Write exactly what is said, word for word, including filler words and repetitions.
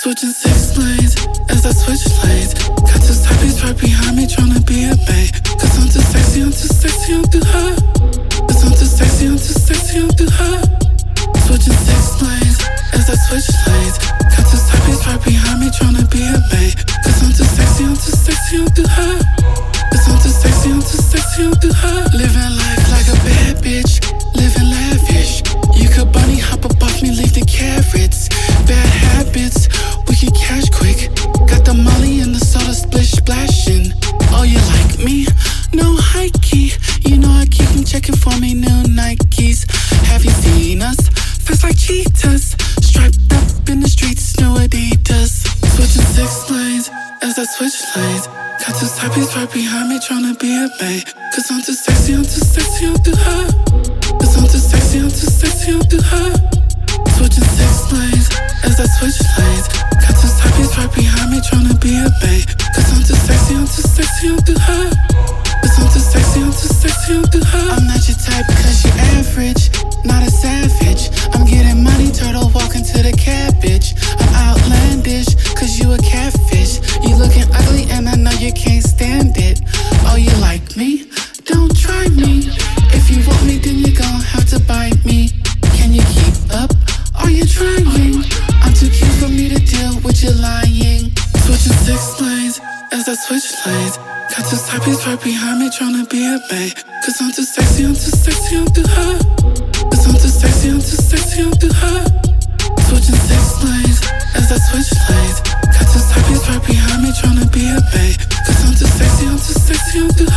Switching six lanes as I switch lanes. Got two typies right behind me tryna be a bae. Cause I'm too sexy, I'm too sexy, I'm too hot. Cause I'm too sexy, I'm too sexy, I'm too hot. Switching six lanes as I switch lanes. Got two typies right behind me tryna be a bae. Cause I'm too sexy, I'm too sexy, I'm too hot. Cause I'm too sexy, I'm too sexy, I'm too hot. Living life like a bad bitch, living lavish. You could bunny hop above me, leave the carrots. Bad habits, we can cash quick. Got the molly and the soda splish splashing. Oh, you like me? No hikey. You know I keep them checking for me, new Nikes. Have you seen us? Fast like cheetahs. Striped up in the streets, new Adidas. Switching six lanes as I switch lanes. Got two typies right behind me tryna be a bae. Cause I'm too sexy, I'm too sexy, I'm too hot. Cause I'm too sexy, I'm too sexy, I'm too hot. Switching six lanes as I switch lanes. Got two typies right behind me tryna be a bae. Cause I'm too sexy, I'm too sexy, I'm too hot. Cause I'm too sexy, I'm too sexy, I'm too hot. I'm not your type cause you're average, not a savage. I'm getting money, turtle walking to the cabbage. I'm outlandish cause you a catfish. You looking ugly and I know you can't stand it. Oh, you like me? Don't try me. If you want me then you gon' have to bite me. Can you keep up? Are you trying? I'm too cute for me to deal with you lying. Switching six lanes as I switch lanes. Got two typies right behind me tryna be a bae. Cause I'm too sexy, I'm too sexy, I'm too hot. Cause I'm too sexy, I'm too sexy, I'm too hot. Switching six lanes as I switch lanes. Got two typies right behind me tryna be a bae. Cause I'm too sexy, I'm too sexy, I'm too hot.